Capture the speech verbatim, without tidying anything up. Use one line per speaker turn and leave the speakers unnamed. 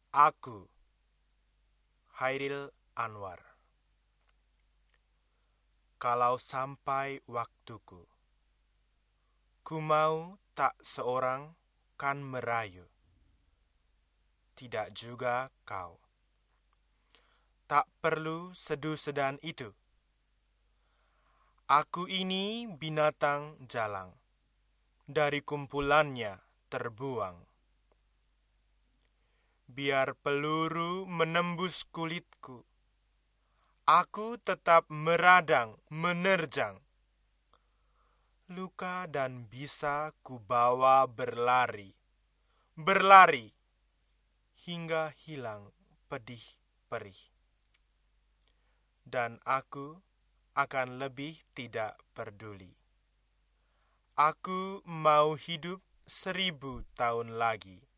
Aku, Hairil Anwar. Kalau sampai waktuku, ku mau tak seorang kan merayu, tidak juga kau. Tak perlu sedu-sedan itu. Aku ini binatang jalang, dari kumpulannya terbuang. Biar peluru menembus kulitku, aku tetap meradang, menerjang. Luka dan bisa kubawa berlari, berlari, hingga hilang pedih perih. Dan aku akan lebih tidak peduli. Aku mau hidup seribu tahun lagi.